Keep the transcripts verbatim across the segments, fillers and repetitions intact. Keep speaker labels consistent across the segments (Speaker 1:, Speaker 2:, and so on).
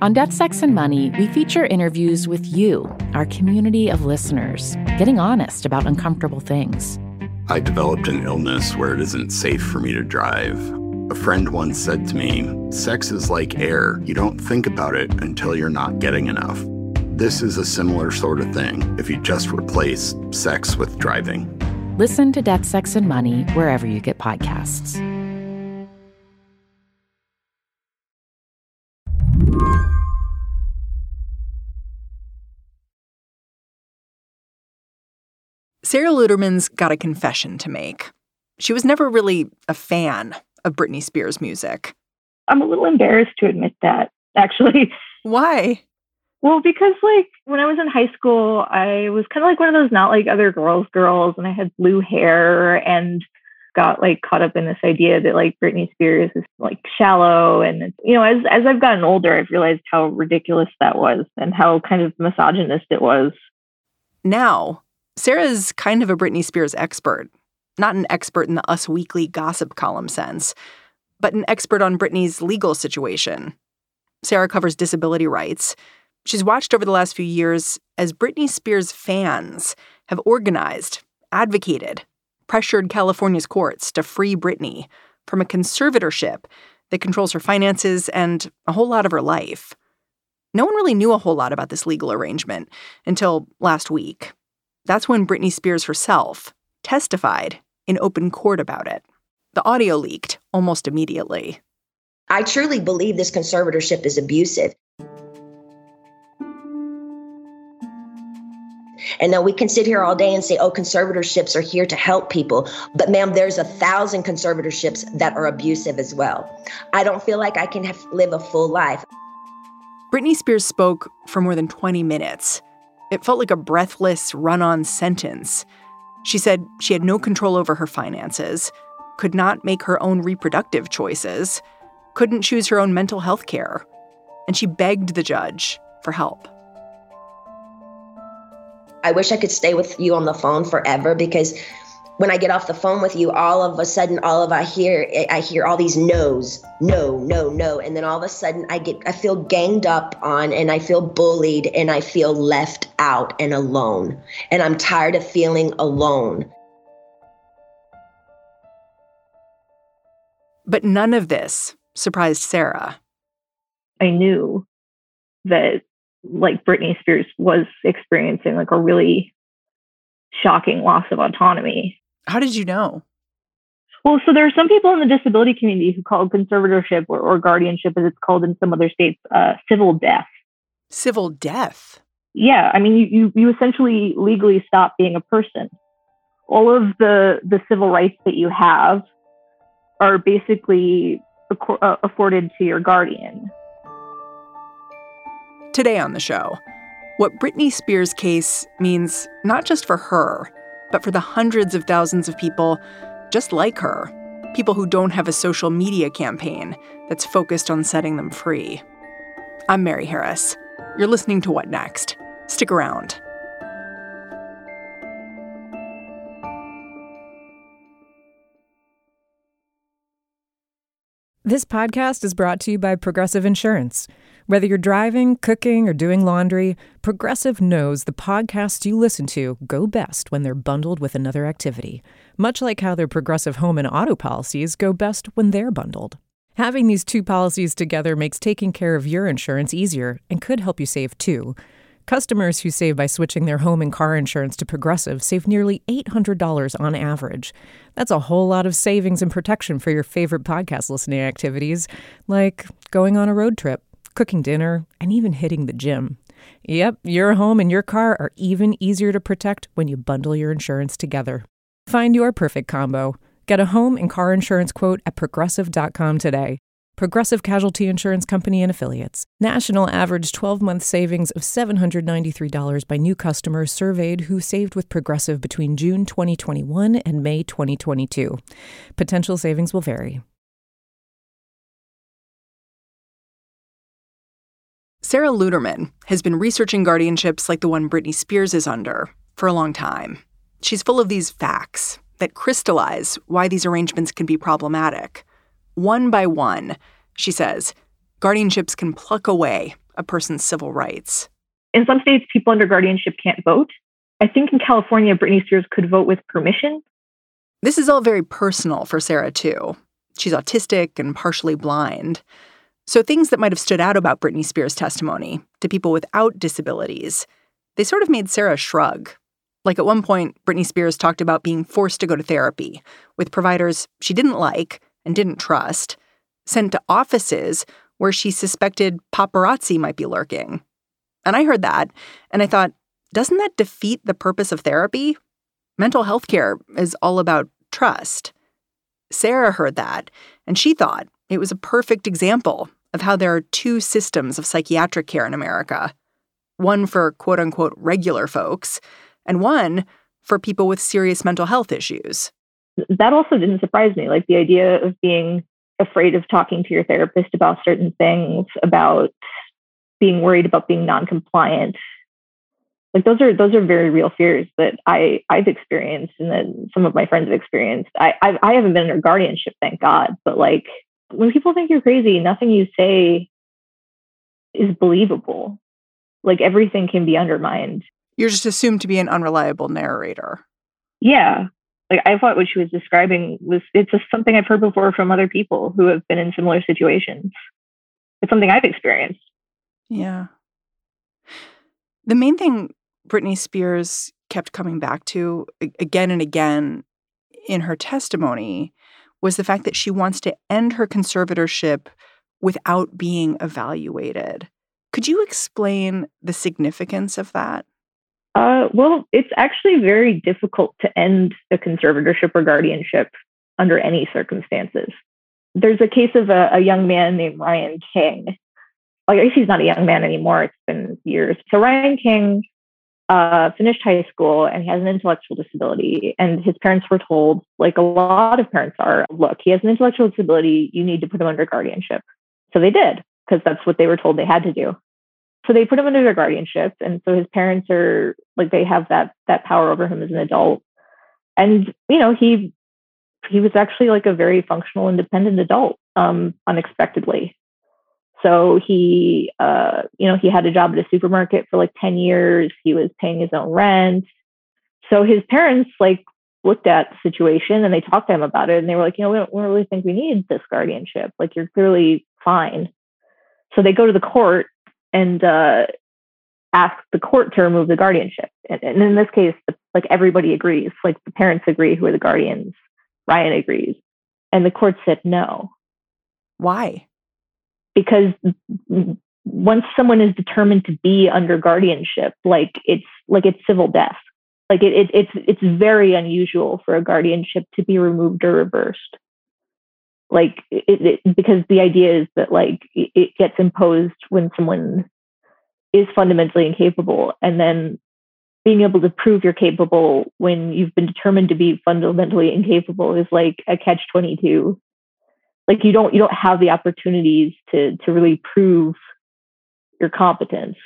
Speaker 1: On Death, Sex, and Money, we feature interviews with you, our community of listeners, getting honest about uncomfortable things.
Speaker 2: I developed an illness where it isn't safe for me to drive. A friend once said to me, sex is like air. You don't think about it until you're not getting enough. This is a similar sort of thing if you just replace sex with driving.
Speaker 1: Listen to Death, Sex, and Money wherever you get podcasts.
Speaker 3: Sarah Luterman's got a confession to make. She was never really a fan of Britney Spears' music.
Speaker 4: I'm a little embarrassed to admit that, actually.
Speaker 3: Why?
Speaker 4: Well, because, like, when I was in high school, I was kind of like one of those not like other girls girls, and I had blue hair and got, like, caught up in this idea that, like, Britney Spears is, like, shallow. And, you know, as, as I've gotten older, I've realized how ridiculous that was and how kind of misogynist it was.
Speaker 3: Now, Sarah's kind of a Britney Spears expert. Not an expert in the Us Weekly gossip column sense, but an expert on Britney's legal situation. Sarah covers disability rights. She's watched over the last few years as Britney Spears fans have organized, advocated, pressured California's courts to free Britney from a conservatorship that controls her finances and a whole lot of her life. No one really knew a whole lot about this legal arrangement until last week. That's when Britney Spears herself testified in open court about it. The audio leaked almost immediately.
Speaker 5: I truly believe this conservatorship is abusive. And now we can sit here all day and say, oh, conservatorships are here to help people. But ma'am, there's a thousand conservatorships that are abusive as well. I don't feel like I can have, live a full life.
Speaker 3: Britney Spears spoke for more than twenty minutes. It felt like a breathless, run-on sentence. She said she had no control over her finances, could not make her own reproductive choices, couldn't choose her own mental health care, and she begged the judge for help.
Speaker 5: I wish I could stay with you on the phone forever, because when I get off the phone with you, all of a sudden, all of I hear, I hear all these no's, no, no, no. And then all of a sudden I get, I feel ganged up on, and I feel bullied, and I feel left out and alone. And I'm tired of feeling alone.
Speaker 3: But none of this surprised Sarah.
Speaker 4: I knew that, like, Britney Spears was experiencing, like, a really shocking loss of autonomy.
Speaker 3: How did you know?
Speaker 4: Well, so there are some people in the disability community who call conservatorship or, or guardianship, as it's called in some other states, uh, civil death.
Speaker 3: Civil death?
Speaker 4: Yeah. I mean, you, you, you essentially legally stop being a person. All of the, the civil rights that you have are basically ac- uh, afforded to your guardian.
Speaker 3: Today on the show, what Britney Spears' case means not just for her, but for the hundreds of thousands of people just like her, people who don't have a social media campaign that's focused on setting them free. I'm Mary Harris. You're listening to What Next? Stick around.
Speaker 6: This podcast is brought to you by Progressive Insurance. Whether you're driving, cooking, or doing laundry, Progressive knows the podcasts you listen to go best when they're bundled with another activity, much like how their Progressive home and auto policies go best when they're bundled. Having these two policies together makes taking care of your insurance easier and could help you save too. Customers who save by switching their home and car insurance to Progressive save nearly eight hundred dollars on average. That's a whole lot of savings and protection for your favorite podcast listening activities, like going on a road trip, cooking dinner, and even hitting the gym. Yep, your home and your car are even easier to protect when you bundle your insurance together. Find your perfect combo. Get a home and car insurance quote at progressive dot com today. Progressive Casualty Insurance Company and Affiliates. National average twelve-month savings of seven hundred ninety-three dollars by new customers surveyed who saved with Progressive between June twenty twenty-one and May twenty twenty-two. Potential savings will vary.
Speaker 3: Sarah Luterman has been researching guardianships like the one Britney Spears is under for a long time. She's full of these facts that crystallize why these arrangements can be problematic. One by one, she says, guardianships can pluck away a person's civil rights.
Speaker 4: In some states, people under guardianship can't vote. I think in California, Britney Spears could vote with permission.
Speaker 3: This is all very personal for Sarah, too. She's autistic and partially blind. So things that might have stood out about Britney Spears' testimony to people without disabilities, they sort of made Sarah shrug. Like at one point, Britney Spears talked about being forced to go to therapy with providers she didn't like and didn't trust, sent to offices where she suspected paparazzi might be lurking. And I heard that, and I thought, doesn't that defeat the purpose of therapy? Mental health care is all about trust. Sarah heard that, and she thought it was a perfect example of how there are two systems of psychiatric care in America. One for quote-unquote regular folks, and one for people with serious mental health issues.
Speaker 4: That also didn't surprise me, like the idea of being afraid of talking to your therapist about certain things, about being worried about being non-compliant. Like those are those are very real fears that I, I've experienced and that some of my friends have experienced. I, I I haven't been under guardianship, thank God. But like when people think you're crazy, nothing you say is believable. Like everything can be undermined.
Speaker 3: You're just assumed to be an unreliable narrator.
Speaker 4: Yeah. Like I thought what she was describing was, it's just something I've heard before from other people who have been in similar situations. It's something I've experienced.
Speaker 3: Yeah. The main thing Britney Spears kept coming back to again and again in her testimony was the fact that she wants to end her conservatorship without being evaluated. Could you explain the significance of that?
Speaker 4: Uh, well, it's actually very difficult to end a conservatorship or guardianship under any circumstances. There's a case of a, a young man named Ryan King. I guess he's not a young man anymore. It's been years. So Ryan King uh, finished high school and he has an intellectual disability. And his parents were told, like a lot of parents are, look, he has an intellectual disability. You need to put him under guardianship. So they did, because that's what they were told they had to do. So they put him under their guardianship. And so his parents are like, they have that that power over him as an adult. And, you know, he he was actually like a very functional, independent adult, um, unexpectedly. So he, uh, you know, he had a job at a supermarket for like ten years. He was paying his own rent. So his parents like looked at the situation and they talked to him about it. And they were like, you know, we don't, we don't really think we need this guardianship. Like, you're clearly fine. So they go to the court and uh, ask the court to remove the guardianship. And, and in this case, like everybody agrees. Like the parents agree who are the guardians. Ryan agrees. And the court said no.
Speaker 3: Why?
Speaker 4: Because once someone is determined to be under guardianship, like it's like it's civil death. Like it, it it's it's very unusual for a guardianship to be removed or reversed. Like it, it because the idea is that like it, it gets imposed when someone is fundamentally incapable, and then being able to prove you're capable when you've been determined to be fundamentally incapable is like a catch twenty-two. Like you don't you don't have the opportunities to to really prove your competence.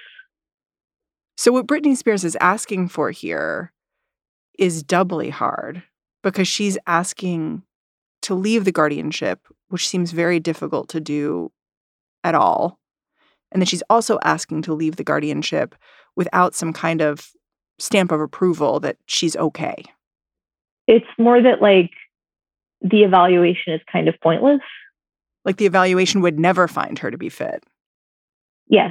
Speaker 3: So what Britney Spears is asking for here is doubly hard, because she's asking to leave the guardianship, which seems very difficult to do at all. And then she's also asking to leave the guardianship without some kind of stamp of approval that she's okay.
Speaker 4: It's more that like the evaluation is kind of pointless.
Speaker 3: Like the evaluation would never find her to be fit.
Speaker 4: Yes.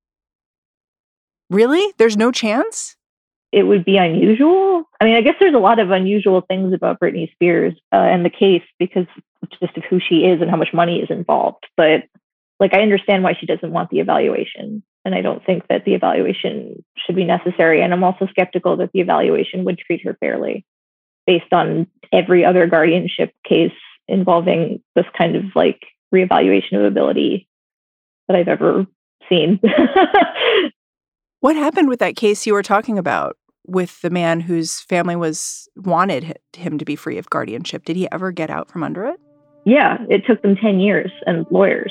Speaker 3: Really? There's no chance?
Speaker 4: It would be unusual. I mean, I guess there's a lot of unusual things about Britney Spears uh, and the case because just of who she is and how much money is involved. But like, I understand why she doesn't want the evaluation. And I don't think that the evaluation should be necessary. And I'm also skeptical that the evaluation would treat her fairly based on every other guardianship case involving this kind of like reevaluation of ability that I've ever seen.
Speaker 3: What happened with that case you were talking about with the man whose family was wanted him to be free of guardianship? Did he ever get out from under it?
Speaker 4: Yeah, it took them ten years and lawyers.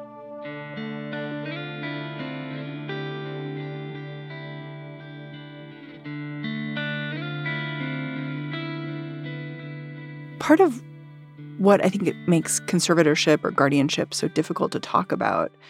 Speaker 3: Part of what I think it makes conservatorship or guardianship so difficult to talk about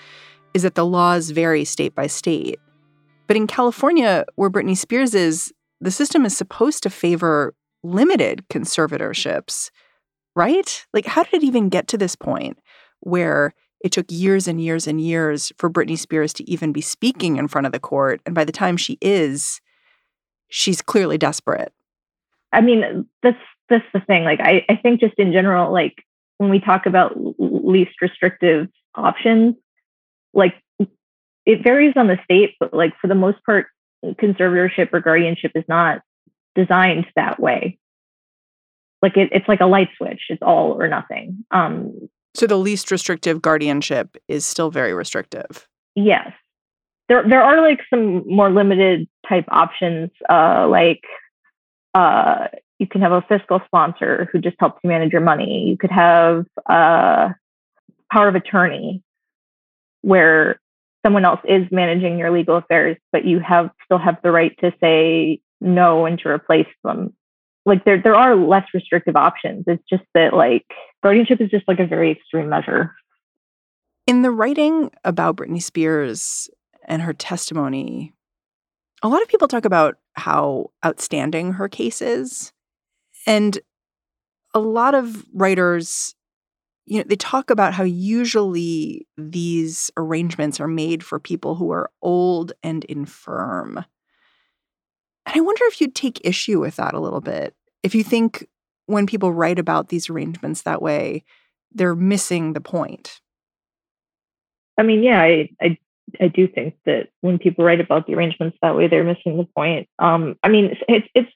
Speaker 3: is that the laws vary state by state. But in California, where Britney Spears is, the system is supposed to favor limited conservatorships, right? Like, how did it even get to this point where it took years and years and years for Britney Spears to even be speaking in front of the court? And by the time she is, she's clearly desperate.
Speaker 4: I mean, that's that's the thing. Like, I, I think just in general, like, when we talk about least restrictive options, like, it varies on the state, but like for the most part, conservatorship or guardianship is not designed that way. Like it, it's like a light switch. It's all or nothing. Um,
Speaker 3: so the least restrictive guardianship is still very restrictive.
Speaker 4: Yes. There there are like some more limited type options, uh, like uh, you can have a fiscal sponsor who just helps you manage your money. You could have uh, power of attorney where someone else is managing your legal affairs, but you have still have the right to say no and to replace them. Like there, there are less restrictive options. It's just that like guardianship is just like a very extreme measure.
Speaker 3: In the writing about Britney Spears and her testimony, a lot of people talk about how outstanding her case is. And a lot of writers, you know, they talk about how usually these arrangements are made for people who are old and infirm. And I wonder if you'd take issue with that a little bit. If you think when people write about these arrangements that way, they're missing the point.
Speaker 4: I mean, yeah, I, I, I do think that when people write about the arrangements that way, they're missing the point. Um, I mean, it's, it's,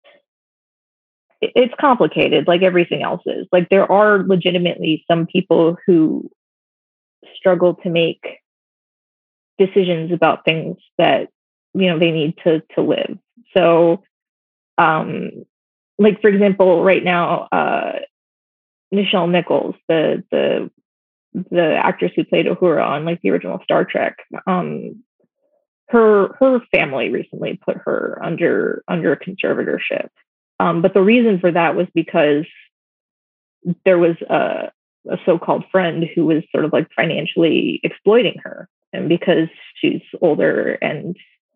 Speaker 4: it's complicated, like everything else is. Like there are legitimately some people who struggle to make decisions about things that, you know, they need to to live. So, um, like for example, right now, uh, Nichelle Nichols, the the the actress who played Uhura on like the original Star Trek, um, her her family recently put her under under a conservatorship. Um, but the reason for that was because there was a, a so-called friend who was sort of like financially exploiting her, and because she's older and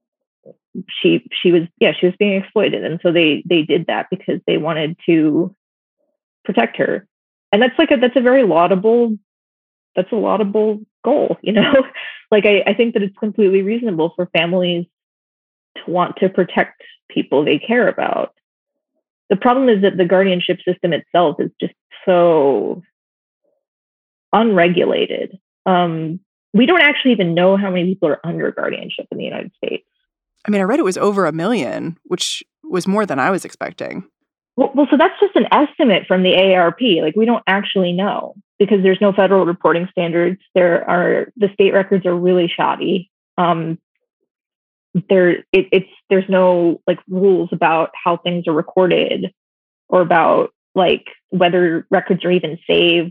Speaker 4: she she was yeah she was being exploited, and so they they did that because they wanted to protect her, and that's like a that's a very laudable that's a laudable goal, you know. Like I, I think that it's completely reasonable for families to want to protect people they care about. The problem is that the guardianship system itself is just so unregulated. Um, we don't actually even know how many people are under guardianship in the United States.
Speaker 3: I mean, I read it was over a million, which was more than I was expecting.
Speaker 4: Well, well, so that's just an estimate from the A A R P. Like, we don't actually know because there's no federal reporting standards. There are the state records are really shoddy. Um, there, it, it's there's no like rules about how things are recorded or about like whether records are even saved.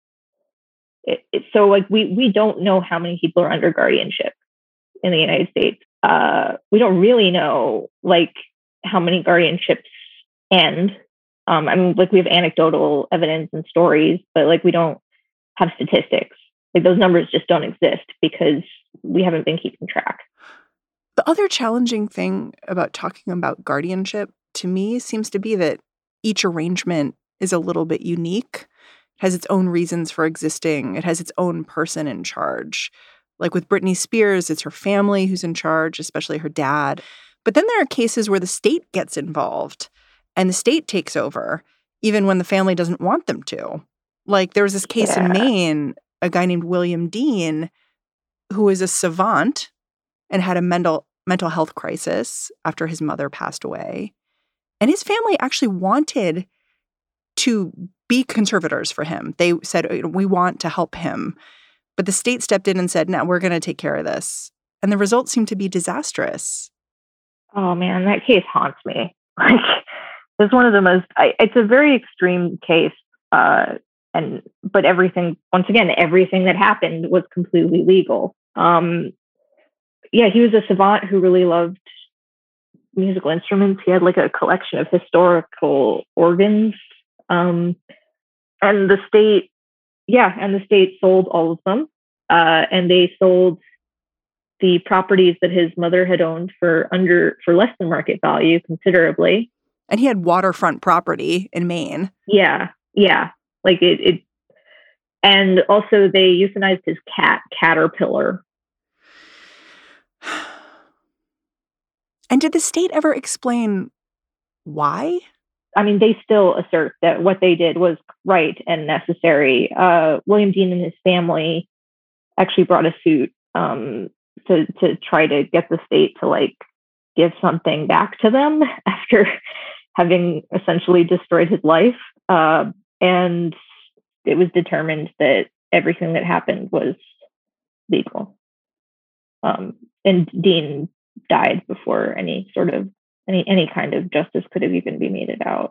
Speaker 4: It, it, so, like, we we don't know how many people are under guardianship in the United States. Uh, we don't really know like how many guardianships end. Um, I mean, like we have anecdotal evidence and stories, but like we don't have statistics. Like those numbers just don't exist because we haven't been keeping track.
Speaker 3: The other challenging thing about talking about guardianship to me seems to be that each arrangement is a little bit unique, has its own reasons for existing. It has its own person in charge. Like with Britney Spears, it's her family who's in charge, especially her dad. But then there are cases where the state gets involved and the state takes over, even when the family doesn't want them to. Like there was this case yeah. in Maine, a guy named William Dean, who was a savant and had a mental mental health crisis after his mother passed away. And his family actually wanted to be conservators for him. They said, we want to help him. But the state stepped in and said, no, we're going to take care of this. And the results seemed to be disastrous.
Speaker 4: Oh, man, that case haunts me. Like, it's one of the most, I, it's a very extreme case. Uh, and but everything, once again, everything that happened was completely legal. Um, yeah, he was a savant who really loved musical instruments. He had like a collection of historical organs. Um, and the state, yeah, and the state sold all of them uh, and they sold the properties that his mother had owned for under for less than market value considerably.
Speaker 3: And he had waterfront property in Maine.
Speaker 4: Yeah, yeah. Like it, it and also they euthanized his cat, Caterpillar.
Speaker 3: And did the state ever explain why?
Speaker 4: I mean, they still assert that what they did was right and necessary. Uh, William Dean and his family actually brought a suit um, to to try to get the state to like give something back to them after having essentially destroyed his life. Uh, and it was determined that everything that happened was legal. Um, and Dean died before any sort of any any kind of justice could have even been meted out.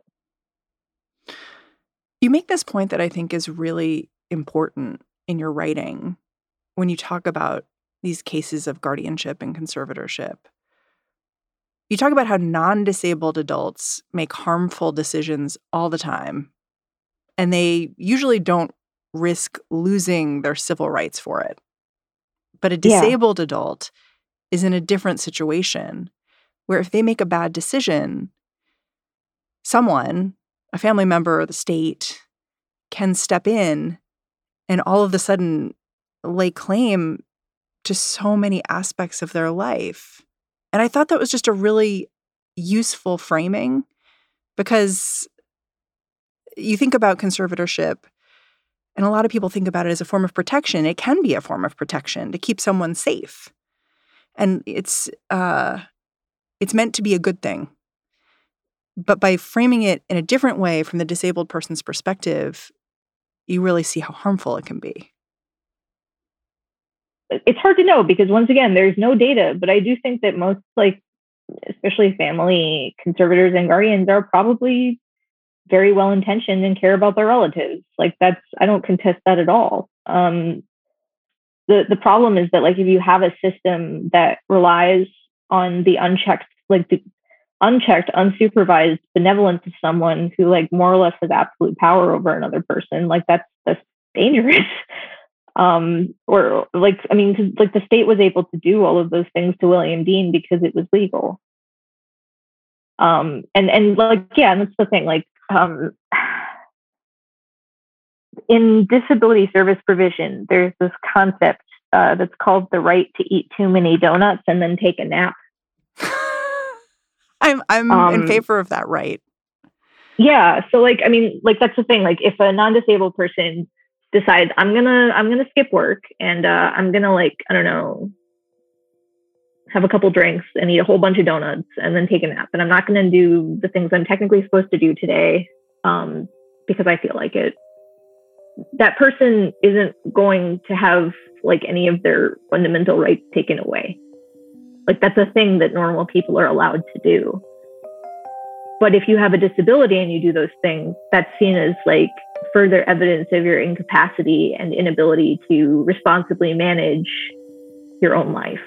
Speaker 3: You make this point that I think is really important in your writing when you talk about these cases of guardianship and conservatorship. You talk about how non-disabled adults make harmful decisions all the time, and they usually don't risk losing their civil rights for it. But a disabled yeah. adult is in a different situation where if they make a bad decision, someone, a family member or the state, can step in and all of a sudden lay claim to so many aspects of their life. And I thought that was just a really useful framing because you think about conservatorship and a lot of people think about it as a form of protection. It can be a form of protection to keep someone safe. And it's uh, it's meant to be a good thing. But by framing it in a different way from the disabled person's perspective, you really see how harmful it can be.
Speaker 4: It's hard to know because, once again, there's no data. But I do think that most, like, especially family conservators and guardians are probably very well-intentioned and care about their relatives. Like, that's, I don't contest that at all. Um, the the problem is that, like, if you have a system that relies on the unchecked, like the unchecked, unsupervised benevolence of someone who, like, more or less has absolute power over another person, like, that's that's dangerous. Um, or like, I mean, 'cause, like, the state was able to do all of those things to William Dean because it was legal. Um, and and like, yeah, and that's the thing. Like, um, in disability service provision, there's this concept uh, that's called the right to eat too many donuts and then take a nap.
Speaker 3: I'm I'm um, in favor of that right.
Speaker 4: Yeah. So, like, I mean, like, that's the thing. Like, if a non-disabled person decides I'm gonna I'm gonna skip work and uh, I'm gonna, like, I don't know, have a couple drinks and eat a whole bunch of donuts and then take a nap, and I'm not gonna do the things I'm technically supposed to do today um, because I feel like it. That person isn't going to have, like, any of their fundamental rights taken away. Like, that's a thing that normal people are allowed to do. But if you have a disability and you do those things, that's seen as, like, further evidence of your incapacity and inability to responsibly manage your own life.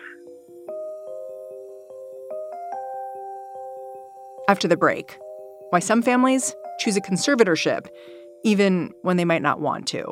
Speaker 3: After the break, why some families choose a conservatorship even when they might not want to.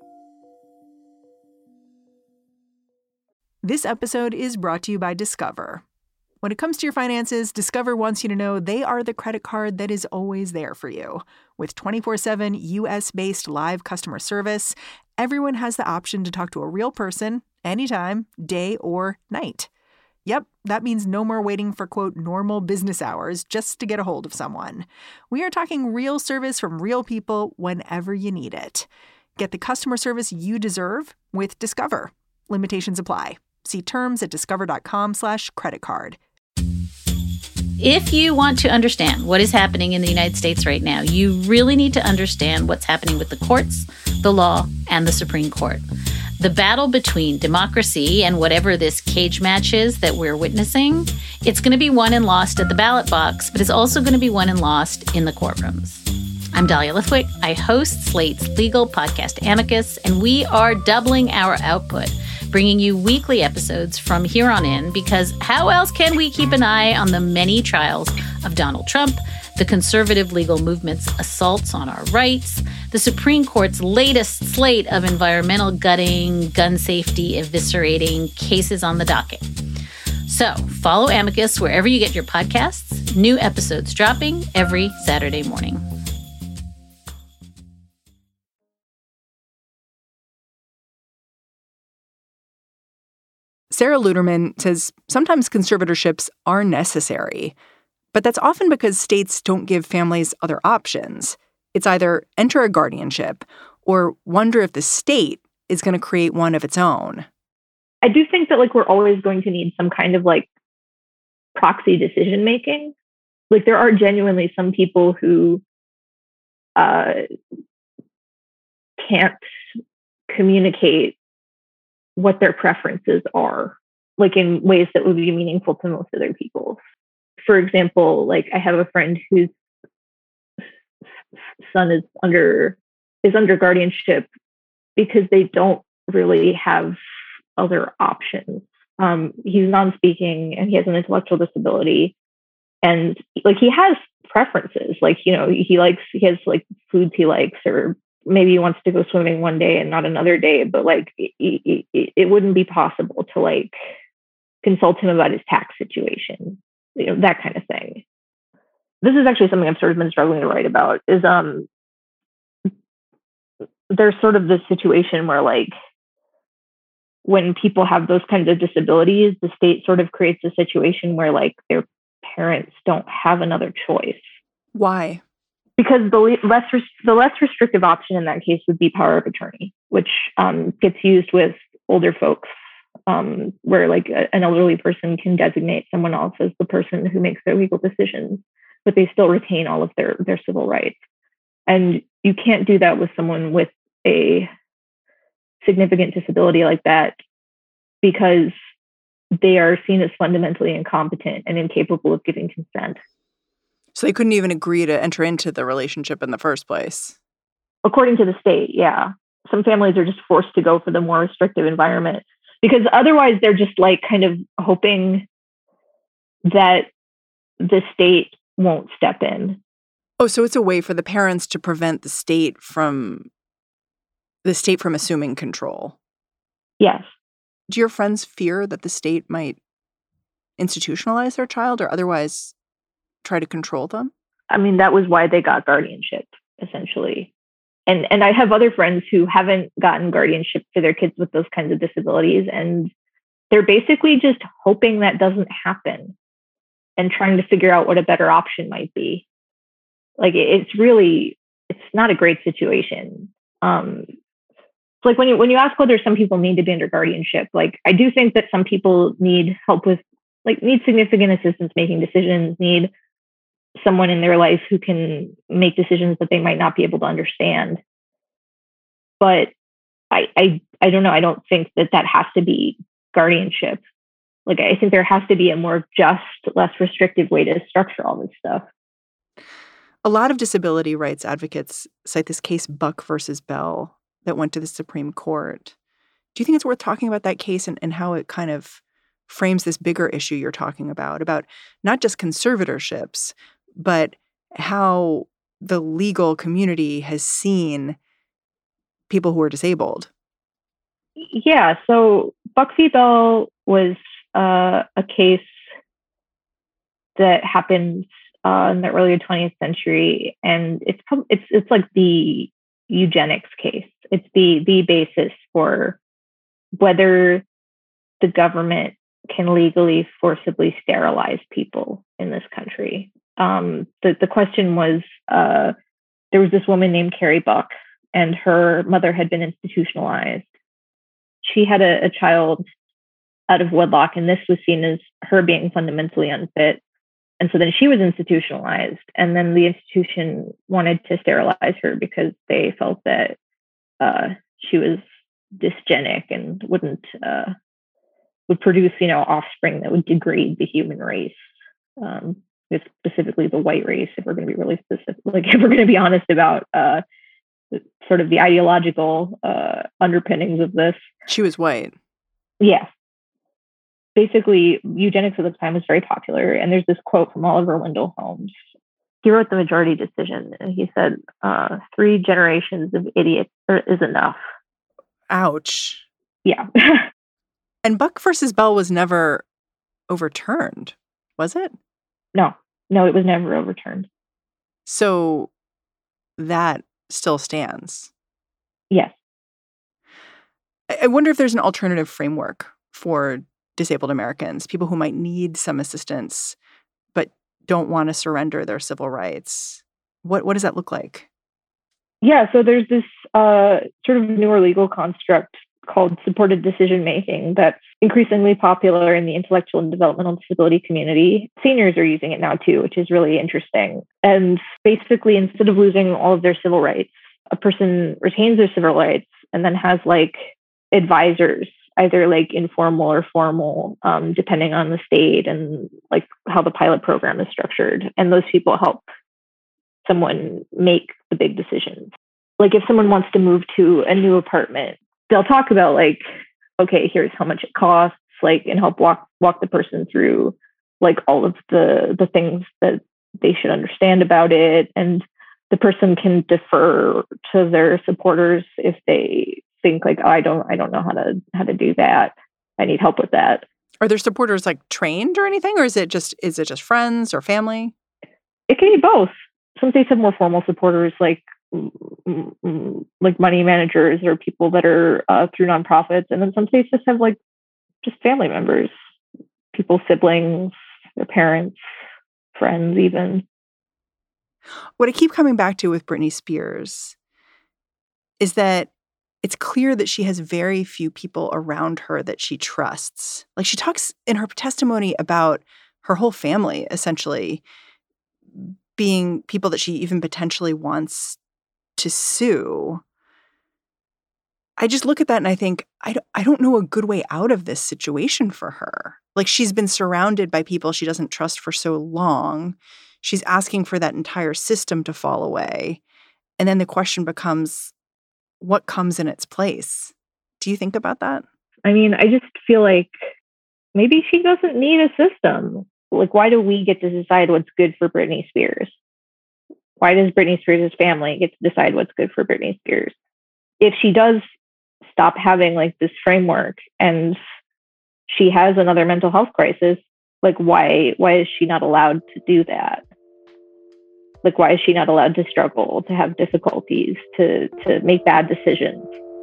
Speaker 3: This episode is brought to you by Discover. When it comes to your finances, Discover wants you to know they are the credit card that is always there for you. With twenty-four seven U S-based live customer service, everyone has the option to talk to a real person anytime, day or night. Yep, that means no more waiting for, quote, normal business hours just to get a hold of someone. We are talking real service from real people whenever you need it. Get the customer service you deserve with Discover. Limitations apply. See terms at discover.com slash credit card.
Speaker 7: If you want to understand what is happening in the United States right now, you really need to understand what's happening with the courts, the law, and the Supreme Court. The battle between democracy and whatever this cage match is that we're witnessing, it's going to be won and lost at the ballot box, but it's also going to be won and lost in the courtrooms. I'm Dahlia Lithwick. I host Slate's legal podcast Amicus, and we are doubling our output, bringing you weekly episodes from here on in, because how else can we keep an eye on the many trials of Donald Trump, the conservative legal movement's assaults on our rights, the Supreme Court's latest slate of environmental gutting, gun safety eviscerating cases on the docket. So follow Amicus wherever you get your podcasts. New episodes dropping every Saturday morning.
Speaker 3: Sarah Luterman says sometimes conservatorships are necessary, but that's often because states don't give families other options. It's either enter a guardianship or wonder if the state is going to create one of its own.
Speaker 4: I do think that like we're always going to need some kind of like proxy decision making. Like there are genuinely some people who uh, can't communicate what their preferences are, like in ways that would be meaningful to most other people. For example, like I have a friend whose son is under is under guardianship because they don't really have other options. Um, he's non-speaking and he has an intellectual disability, and like he has preferences. Like you know, he likes he has like foods he likes, or maybe he wants to go swimming one day and not another day, but like it, it, it wouldn't be possible to like consult him about his tax situation, you know, that kind of thing. This is actually something I've sort of been struggling to write about is um, there's sort of this situation where like when people have those kinds of disabilities, the state sort of creates a situation where like their parents don't have another choice.
Speaker 3: Why?
Speaker 4: Because the less the less restrictive option in that case would be power of attorney, which um, gets used with older folks, um, where like a, an elderly person can designate someone else as the person who makes their legal decisions, but they still retain all of their their civil rights. And you can't do that with someone with a significant disability like that because they are seen as fundamentally incompetent and incapable of giving consent.
Speaker 3: So they couldn't even agree to enter into the relationship in the first place.
Speaker 4: According to the state, yeah. Some families are just forced to go for the more restrictive environment because otherwise they're just like kind of hoping that the state won't step in.
Speaker 3: Oh, so it's a way for the parents to prevent the state from the state from assuming control.
Speaker 4: Yes.
Speaker 3: Do your friends fear that the state might institutionalize their child or otherwise try to control them?
Speaker 4: I mean, that was why they got guardianship, essentially. And and I have other friends who haven't gotten guardianship for their kids with those kinds of disabilities. And they're basically just hoping that doesn't happen and trying to figure out what a better option might be. Like, it's really, it's not a great situation. Um, it's like when you when you ask whether some people need to be under guardianship, like I do think that some people need help with, like need significant assistance making decisions, need someone in their life who can make decisions that they might not be able to understand. But I, I, I don't know. I don't think that that has to be guardianship. Like, I think there has to be a more just, less restrictive way to structure all this stuff.
Speaker 3: A lot of disability rights advocates cite this case Buck versus Bell that went to the Supreme Court. Do you think it's worth talking about that case and, and how it kind of frames this bigger issue you're talking about, about not just conservatorships, but how the legal community has seen people who are disabled?
Speaker 4: Yeah, so Buck v. Bell was uh, a case that happened uh, in the early twentieth century, and it's it's it's like the eugenics case. It's the the basis for whether the government can legally forcibly sterilize people in this country. Um, the, the question was, uh, there was this woman named Carrie Buck, and her mother had been institutionalized. She had a, a child out of wedlock, and this was seen as her being fundamentally unfit. And so then she was institutionalized, and then the institution wanted to sterilize her because they felt that uh, she was dysgenic and wouldn't uh, would produce, you know, offspring that would degrade the human race. Um, specifically the white race, if we're going to be really specific, like if we're going to be honest about uh, sort of the ideological uh, underpinnings of this.
Speaker 3: She was white.
Speaker 4: Yeah. Basically, eugenics at the time was very popular. And there's this quote from Oliver Wendell Holmes he wrote the majority decision, and he said uh, three generations of idiots is enough.
Speaker 3: Ouch.
Speaker 4: Yeah.
Speaker 3: And Buck versus Bell was never overturned, was it?
Speaker 4: No, no, it was never overturned.
Speaker 3: So that still stands.
Speaker 4: Yes.
Speaker 3: I wonder if there's an alternative framework for disabled Americans, people who might need some assistance but don't want to surrender their civil rights. What what does that look like?
Speaker 4: Yeah, so there's this uh, sort of newer legal construct called supported decision making that's increasingly popular in the intellectual and developmental disability community. Seniors are using it now too, which is really interesting. And basically, instead of losing all of their civil rights, a person retains their civil rights and then has like advisors, either like informal or formal, um, depending on the state and like how the pilot program is structured. And those people help someone make the big decisions. Like if someone wants to move to a new apartment, they'll talk about like, okay, here's how much it costs, like, and help walk walk the person through like all of the the things that they should understand about it. And the person can defer to their supporters if they think like, oh, I don't I don't know how to how to do that. I need help with that.
Speaker 3: Are their supporters like trained or anything, or is it just is it just friends or family?
Speaker 4: It can be both. Some states have more formal supporters, like like money managers or people that are uh, through nonprofits, and then some states just have like just family members, people's siblings, their parents, friends, even.
Speaker 3: What I keep coming back to with Britney Spears is that it's clear that she has very few people around her that she trusts. Like she talks in her testimony about her whole family, essentially being people that she even potentially wants to sue. I just look at that and I think, I don't, I don't know a good way out of this situation for her. Like she's been surrounded by people she doesn't trust for so long. She's asking for that entire system to fall away. And then the question becomes, what comes in its place? Do you think about that?
Speaker 4: I mean, I just feel like maybe she doesn't need a system. Like, why do we get to decide what's good for Britney Spears? Why does Britney Spears' family get to decide what's good for Britney Spears? If she does stop having like this framework and she has another mental health crisis, like why why is she not allowed to do that? Like, why is she not allowed to struggle, to have difficulties, to to make bad decisions?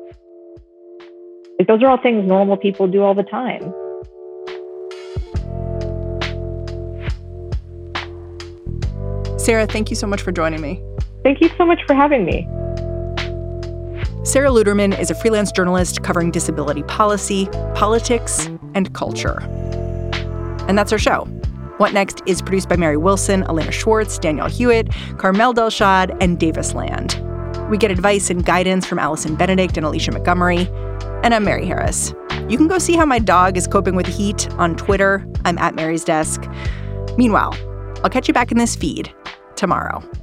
Speaker 4: Like, those are all things normal people do all the time.
Speaker 3: Sarah, thank you so much for joining me.
Speaker 4: Thank you so much for having me.
Speaker 3: Sarah Luderman is a freelance journalist covering disability policy, politics, and culture. And that's our show. What Next is produced by Mary Wilson, Elena Schwartz, Danielle Hewitt, Carmel Delshad, and Davis Land. We get advice and guidance from Allison Benedict and Alicia Montgomery. And I'm Mary Harris. You can go see how my dog is coping with the heat on Twitter. I'm at Mary's Desk. Meanwhile, I'll catch you back in this feed tomorrow.